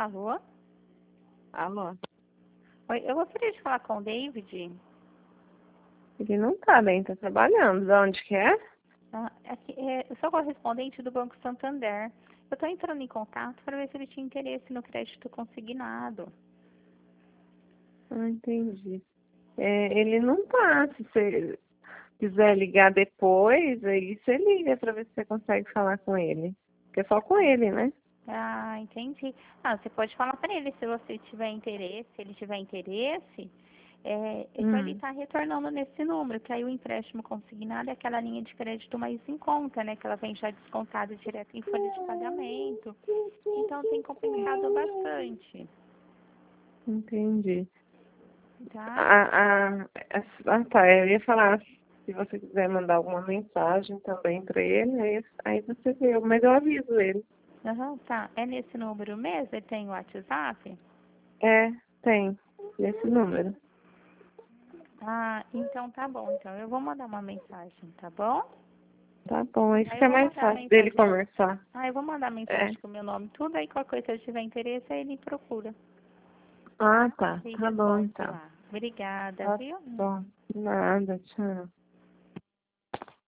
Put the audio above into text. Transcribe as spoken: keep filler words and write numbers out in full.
Alô? Alô? Oi, eu gostaria de falar com o David. Ele não tá bem, tá trabalhando. De onde que é? Ah, aqui, é, eu sou correspondente do Banco Santander. Eu estou entrando em contato para ver se ele tinha interesse no crédito consignado. Ah, entendi. É, ele não tá. Se você quiser ligar depois, aí você liga pra ver se você consegue falar com ele. Porque é só com ele, né? Ah, entendi. Ah, você pode falar para ele se você tiver interesse. Se ele tiver interesse, é, é só ele Hum. estar retornando nesse número, que aí o empréstimo consignado é aquela linha de crédito mais em conta, né? Que ela vem já descontada direto em folha de pagamento. Então tem compensado bastante, Entendi. tá? Ah, ah, ah, tá. Eu ia falar, se você quiser mandar alguma mensagem também pra ele, aí, aí você vê. Mas eu aviso ele. Aham, tá. É nesse número mesmo? Ele tem o WhatsApp? É, tem. Esse número. Ah, então tá bom. Então eu vou mandar uma mensagem, tá bom? Tá bom, aí Aí eu fica vou mais mandar a fácil dele mensagem. conversar. Ah, eu vou mandar a É. mensagem com o meu nome e tudo, aí qualquer coisa, se ele tiver interesse, aí ele procura. Ah, tá. E Tá bom, responde então. lá. Obrigada, Tá viu? bom. Nada, tchau.